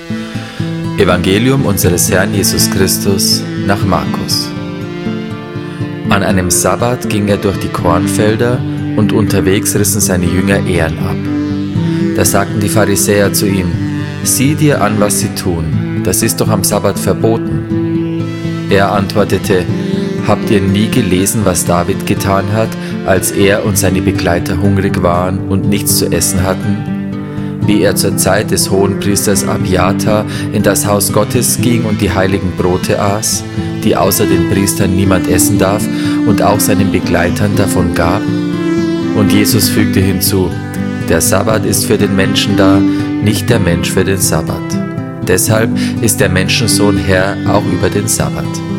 Evangelium unseres Herrn Jesus Christus nach Markus. An einem Sabbat ging er durch die Kornfelder und unterwegs rissen seine Jünger Ähren ab. Da sagten die Pharisäer zu ihm: Sieh dir an, was sie tun, das ist doch am Sabbat verboten. Er antwortete: Habt ihr nie gelesen, was David getan hat, als er und seine Begleiter hungrig waren und nichts zu essen hatten? Wie er zur Zeit des Hohenpriesters Abiathar in das Haus Gottes ging und die heiligen Brote aß, die außer den Priestern niemand essen darf, und auch seinen Begleitern davon gab? Und Jesus fügte hinzu: Der Sabbat ist für den Menschen da, nicht der Mensch für den Sabbat. Deshalb ist der Menschensohn Herr auch über den Sabbat.